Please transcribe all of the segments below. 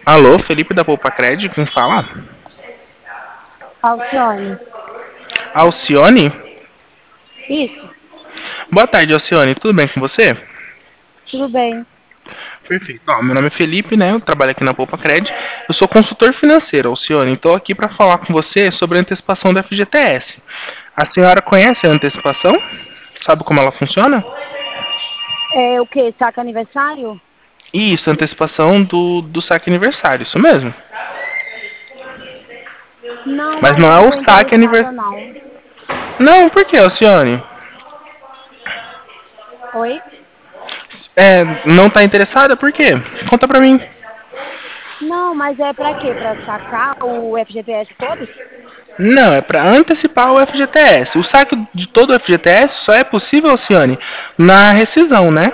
Alô, Felipe da Poupa Cred, quem fala? Alcione. Alcione? Isso, Boa tarde, Alcione. Tudo bem com você? tudo bem. Perfeito. Ó, meu nome é Felipe, né? Eu trabalho aqui na Poupa Cred. Eu sou consultor financeiro, Alcione. Estou aqui para falar com você sobre a antecipação da FGTS. A senhora conhece a antecipação? Sabe como ela funciona? É o que? Saca aniversário? Isso, antecipação do saque aniversário, isso mesmo. Não, Mas mas não eu é não o tô saque interessada, aniversário. não. Não, por que, Alcione? Oi? Não tá interessada? Por quê? Conta pra mim. Não, mas é pra quê? Pra sacar o FGTS todo? Não, é para antecipar o FGTS. O saque de todo o FGTS só é possível, Alcione, na rescisão, né?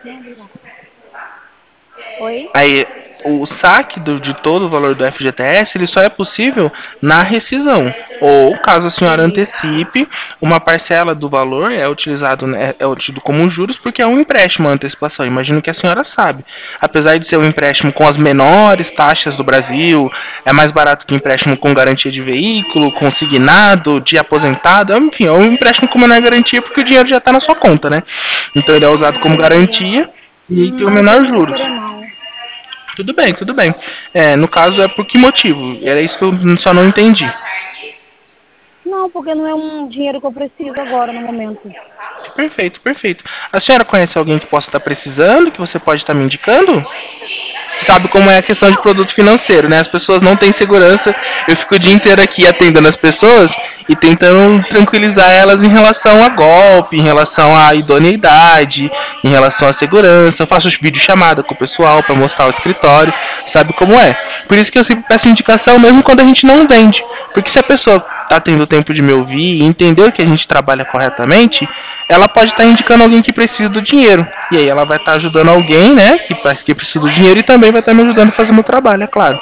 Oi? Aí, o saque de todo o valor do FGTS ele só é possível na rescisão. Ou, caso a senhora Entendi. antecipe, uma parcela do valor é utilizado, né, é tido como juros porque é um empréstimo à antecipação. Imagino que a senhora sabe. Apesar de ser um empréstimo com as menores taxas do Brasil, é mais barato que empréstimo com garantia de veículo, consignado, de aposentado, enfim, é um empréstimo com menor garantia porque o dinheiro já está na sua conta, né? Então ele é usado como Entendi. garantia e tem o Mas eu menor não vou juros. querer, não. Tudo bem, tudo bem. No caso, é por que motivo? Era isso que eu só não entendi. Não, porque não é um dinheiro que eu preciso agora, no momento. Perfeito, perfeito. A senhora conhece alguém que possa estar precisando, que você pode estar me indicando? Sabe como é a questão de produto financeiro, né? As pessoas não têm segurança. Eu fico o dia inteiro aqui atendendo as pessoas e tentando tranquilizar elas em relação a golpe, em relação à idoneidade, em relação à segurança. Eu faço vídeo chamada com o pessoal para mostrar o escritório, sabe como é? Por isso que eu sempre peço indicação mesmo quando a gente não vende. Porque se a pessoa tá tendo tempo de me ouvir e entender que a gente trabalha corretamente, ela pode estar indicando alguém que precisa do dinheiro. E aí ela vai estar ajudando alguém, né, que precisa do dinheiro e também vai estar me ajudando a fazer o meu trabalho, é claro.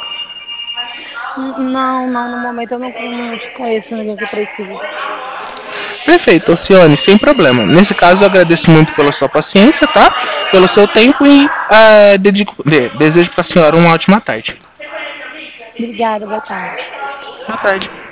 Não, não, no momento eu não te conheço ninguém que precise. Perfeito, Alcione, sem problema. Nesse caso, eu agradeço muito pela sua paciência, tá? Pelo seu tempo e desejo para a senhora uma ótima tarde. Obrigada, boa tarde. Boa tarde.